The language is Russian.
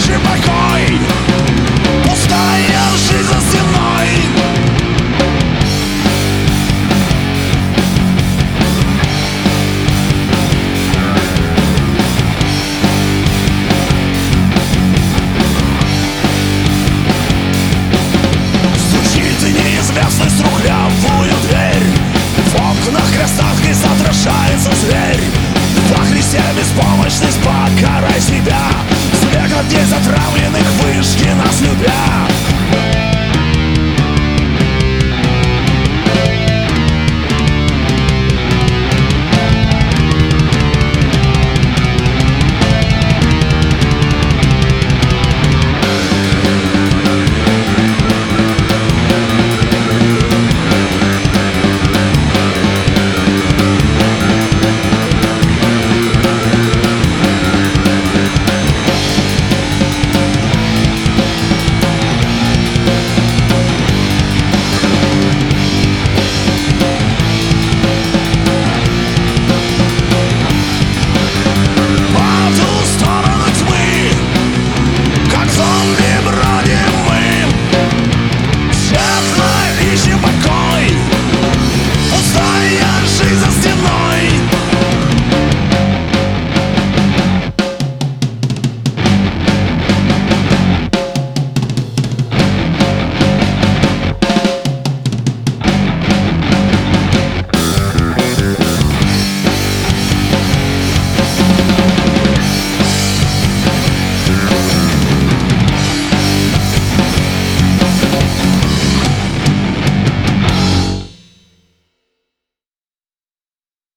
тишь и покой. Пустая жизнь за стеной. Стучит неизвестность в трухлявую дверь. В окнах красавки отражается зверь. Во Христе беспомощность, покарай себя. Смех от дней затравленных, вышки нас любя.